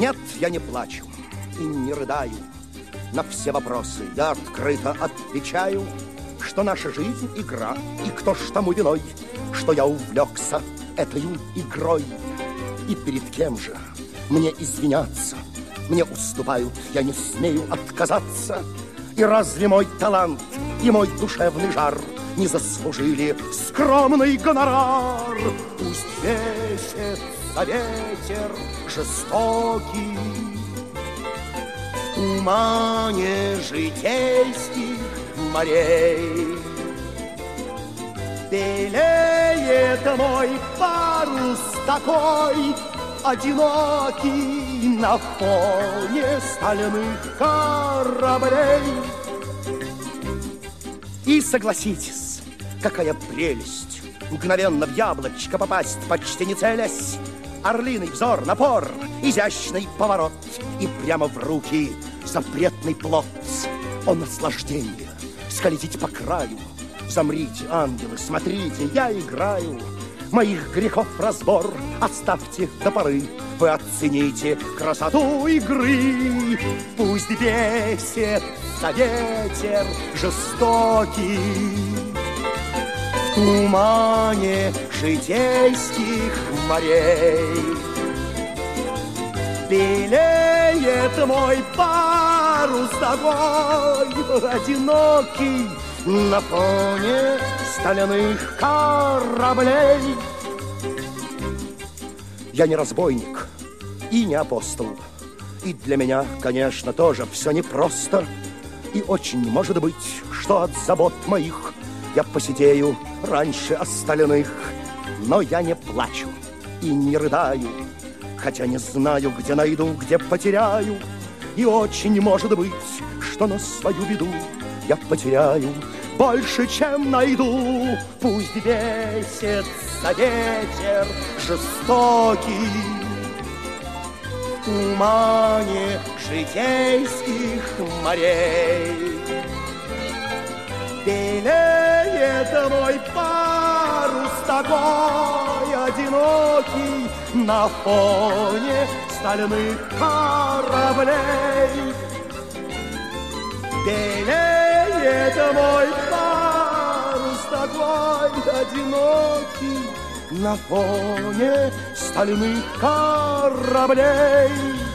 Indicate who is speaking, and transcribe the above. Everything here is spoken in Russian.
Speaker 1: Нет, я не плачу и не рыдаю. На все вопросы я открыто отвечаю, что наша жизнь — игра, и кто ж тому виной, что я увлекся этой игрой. И перед кем же мне извиняться? Мне уступают, я не смею отказаться. И разве мой талант и мой душевный жар не заслужили скромный гонорар? Пусть весится ветер жестокий в тумане житейских морей. Белеет мой парус такой одинокий на фоне стальных кораблей. И согласитесь, какая прелесть мгновенно в яблочко попасть, почти не целясь. Орлиный взор, напор, изящный поворот, и прямо в руки запретный плод. О наслаждение скользить по краю. Замрите, ангелы, смотрите, я играю. Моих грехов разбор оставьте до поры. Вы оцените красоту игры. Пусть бесится ветер жестокий в тумане житейских морей. Белеет мой парус такой одинокий на фоне стальных кораблей. Я не разбойник и не апостол, и для меня, конечно, тоже все непросто. И очень может быть, что от забот моих я посидею раньше остальных. Но я не плачу и не рыдаю, хотя не знаю, где найду, где потеряю. И очень может быть, что на свою беду я потеряю больше, чем найду. Пусть бесится ветер жестокий в тумане житейских морей. Белеет мой парус такой одинокий на фоне стальных кораблей. Белеет мой парус такой одинокий на фоне стальных кораблей.